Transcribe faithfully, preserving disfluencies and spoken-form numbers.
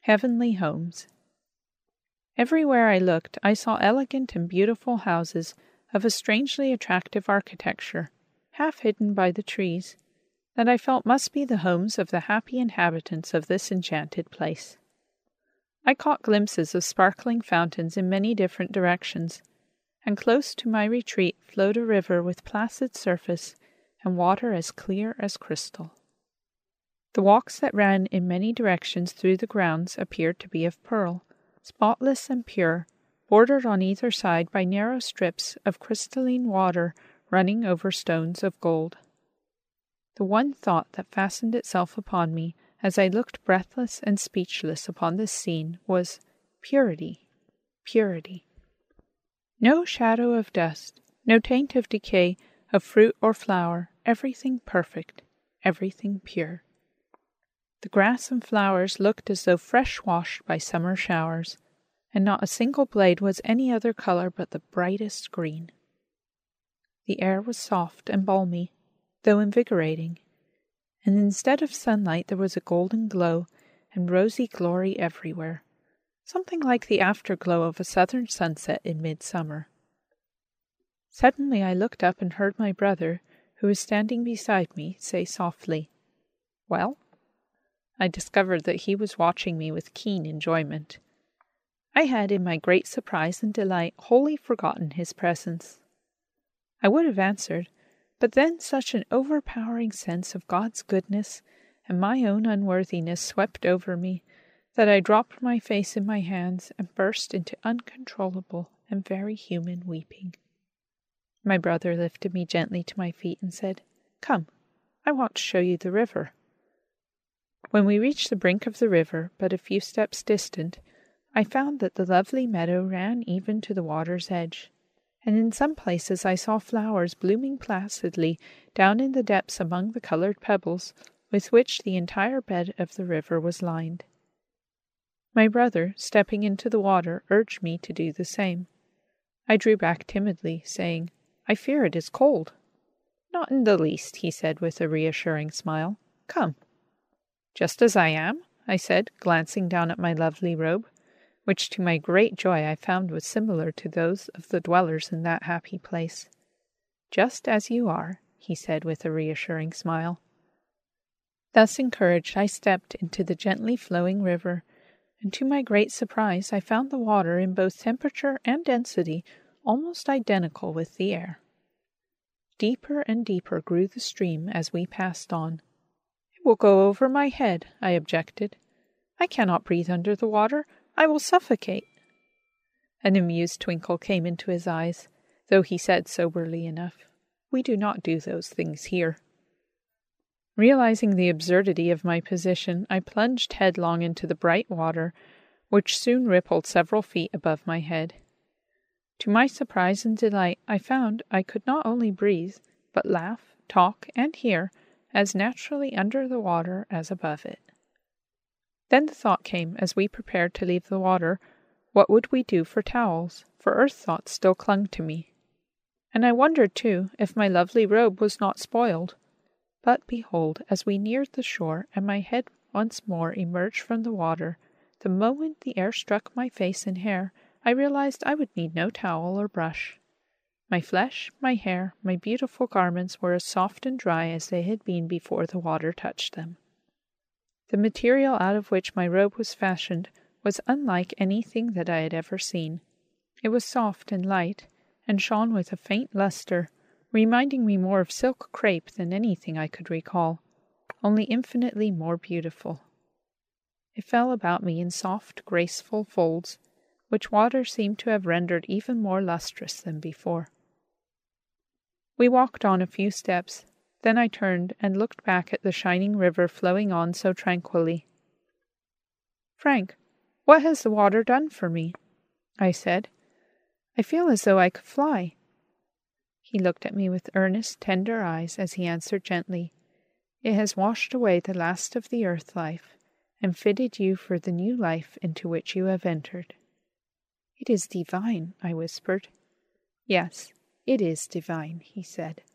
Heavenly Homes. Everywhere I looked, I saw elegant and beautiful houses of a strangely attractive architecture, half hidden by the trees, that I felt must be the homes of the happy inhabitants of this enchanted place. I caught glimpses of sparkling fountains in many different directions, and close to my retreat flowed a river with placid surface and water as clear as crystal. The walks that ran in many directions through the grounds appeared to be of pearl, spotless and pure, bordered on either side by narrow strips of crystalline water running over stones of gold. The one thought that fastened itself upon me as I looked breathless and speechless upon this scene was purity, purity. No shadow of dust, no taint of decay, of fruit or flower, everything perfect, everything pure. The grass and flowers looked as though fresh washed by summer showers, and not a single blade was any other color but the brightest green. The air was soft and balmy, though invigorating, and instead of sunlight there was a golden glow and rosy glory everywhere, something like the afterglow of a southern sunset in midsummer. Suddenly I looked up and heard my brother, who was standing beside me, say softly, "Well?" I discovered that he was watching me with keen enjoyment. I had, in my great surprise and delight, wholly forgotten his presence. I would have answered, but then such an overpowering sense of God's goodness and my own unworthiness swept over me that I dropped my face in my hands and burst into uncontrollable and very human weeping. My brother lifted me gently to my feet and said, "Come, I want to show you the river." When we reached the brink of the river, but a few steps distant, I found that the lovely meadow ran even to the water's edge, and in some places I saw flowers blooming placidly down in the depths among the colored pebbles with which the entire bed of the river was lined. My brother, stepping into the water, urged me to do the same. I drew back timidly, saying, "I fear it is cold." "Not in the least," he said with a reassuring smile. "Come." "Just as I am?" I said, glancing down at my lovely robe, which to my great joy I found was similar to those of the dwellers in that happy place. "Just as you are," he said with a reassuring smile. Thus encouraged, I stepped into the gently flowing river, and to my great surprise I found the water in both temperature and density almost identical with the air. Deeper and deeper grew the stream as we passed on. "It will go over my head," I objected. "I cannot breathe under the water. I will suffocate." An amused twinkle came into his eyes, though he said soberly enough, "We do not do those things here." Realizing the absurdity of my position, I plunged headlong into the bright water, which soon rippled several feet above my head. To my surprise and delight, I found I could not only breathe, but laugh, talk, and hear as naturally under the water as above it. Then the thought came, as we prepared to leave the water, what would we do for towels, for earth thoughts still clung to me. And I wondered, too, if my lovely robe was not spoiled. But behold, as we neared the shore, and my head once more emerged from the water, the moment the air struck my face and hair, I realized I would need no towel or brush. My flesh, my hair, my beautiful garments were as soft and dry as they had been before the water touched them. The material out of which my robe was fashioned was unlike anything that I had ever seen. It was soft and light, and shone with a faint luster, reminding me more of silk crepe than anything I could recall, only infinitely more beautiful. It fell about me in soft, graceful folds, which water seemed to have rendered even more lustrous than before. We walked on a few steps, then I turned and looked back at the shining river flowing on so tranquilly. "Frank, what has the water done for me?" I said. "I feel as though I could fly." He looked at me with earnest, tender eyes as he answered gently, "It has washed away the last of the earth life, and fitted you for the new life into which you have entered." "It is divine," I whispered. "Yes, it is divine," he said.